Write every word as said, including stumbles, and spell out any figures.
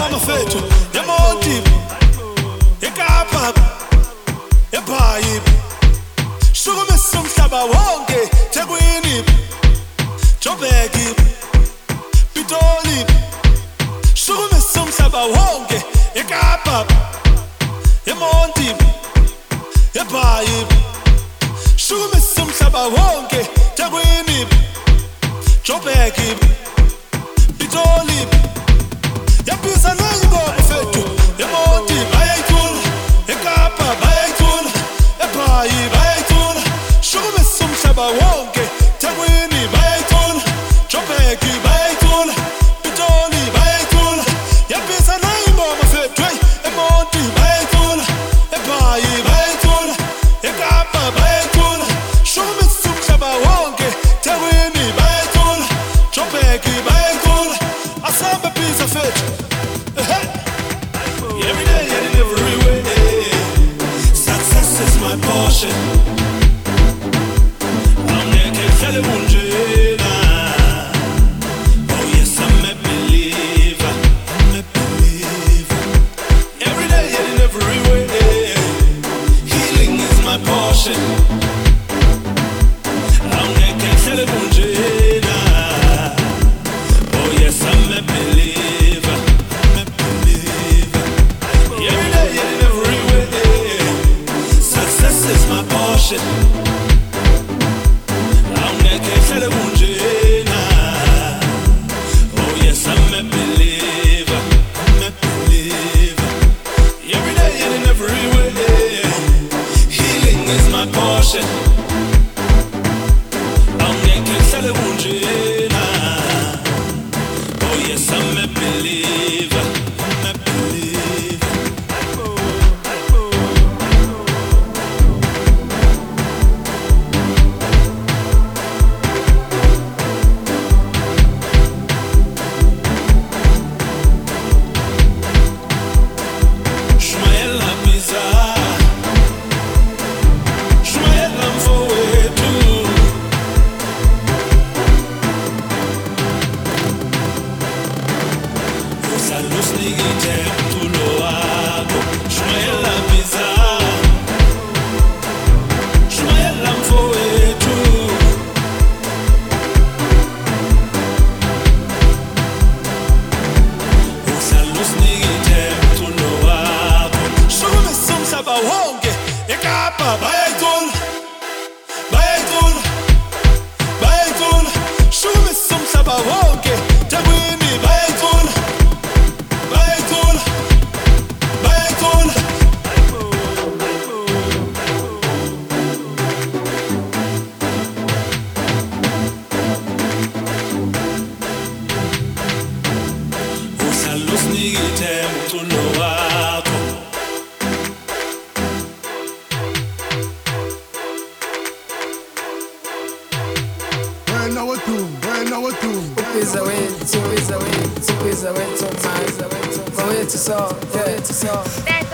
ingoma fethu yemonti ekapa eBhayi shukumisa umhlaba wonke Thekwini Joburg Pitoli shukumisa umhlaba wonke ekapa eMonti eBhayi shukumisa umhlaba wonke Thekwini Joburg Pitoli yapisa nayingoma fethu eMonti bayayithula ekapa bayayithula eBhayi bayayithula shukumisa umhlaba wonke Thekwini bayayithula Joburg bayayithula Pitoli bayayithula yapisa nayingoma fethu eMonti bayayithula eBhayi bayayithula ekapa bayayithula shukumisa umhlaba wonke Thekwini bayayithula Joburg bayayithula asamba pizza fethu every day and every way success is my portion I'm naked tell unjena oh yes I'm a believer I'm a believer every day and every way healing is my portion I'm naked tell unjena oh yes I'm a believer I'm a believer every day and every way success is my portion I'm naked tell unjena oh yes I'm a believer I'm a believer every day and every way healing is my portion I'm naked tell unjena oh yes I'm a believer I'm a believer Shumaela pizza Shumaela mfowethu usalusinikite umculo wakho Shumaela pizza Shumaela mfowethu usalusinikite umculo wakho shukumisa umhlaba wonke ekapa bayayithula bayayithula bayayithula shukumisa umhlaba wonke Thekwini bayayithula bayayithula bayayithula usalusinikite umculo wakho When I was doom, when I was doom. Upeza wetu, upeza wetu, upeza wetu, upeza wetu, upeza wetu, upeza wetu,